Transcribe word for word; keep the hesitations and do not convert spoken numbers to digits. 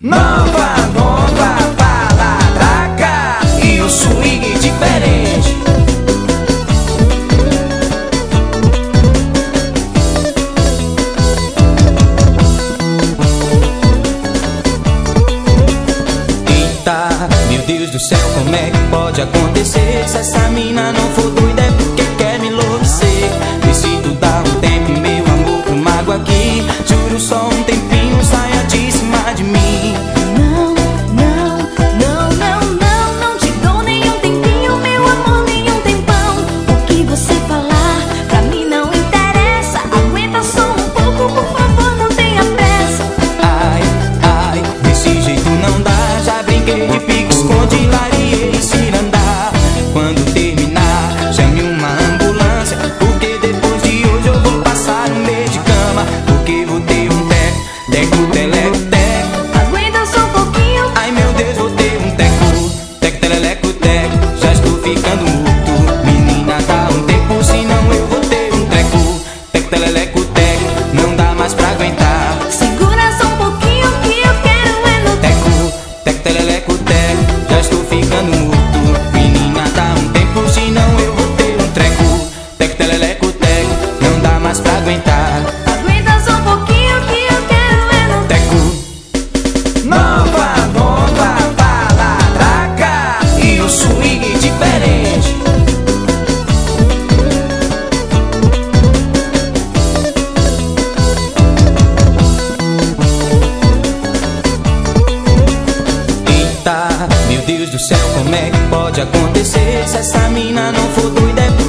Nova, nova baladraca e o swing diferente. Eita, meu Deus do céu, como é que pode acontecer? Se essa mina não for doida é porque quer me enlouquecer. Preciso dar um tempo, meu amor, com mágoa aqui. Juro, só um tempinho, saia de cima de mim. Não, não, não, não, não, não te dou nenhum tempinho, meu amor, nenhum tempão. O que você falar, pra mim não interessa. Aguenta só um pouco, por favor, não tenha pressa. Ai, ai, desse jeito não dá. Já brinquei de pique, esconde, lariei e cirandar. Quando terminar, chame uma ambulância, porque depois de hoje eu vou passar um mês de cama. Porque vou ter um teco, teco, teleco, teco. Aguenta só um pouquinho. Ai meu Deus, vou ter um teco, teco, teleleco, teco. Já estou ficando morto, menina, dá um tempo, senão eu vou ter um treco. Teco, teleleco, teco, não dá mais pra aguentar. Segura só um pouquinho que eu quero é no Teco, teco, teleleco, teco, já estou ficando morto. Menina, dá um tempo, senão eu vou ter um treco. Teco, teleleco, teco, não dá mais pra aguentar. Aguenta só um pouquinho que eu quero é no Teco. Nova, nova baladraca e o swing diferente. Eita, meu Deus do céu, como é que pode acontecer? Se essa mina não for doida é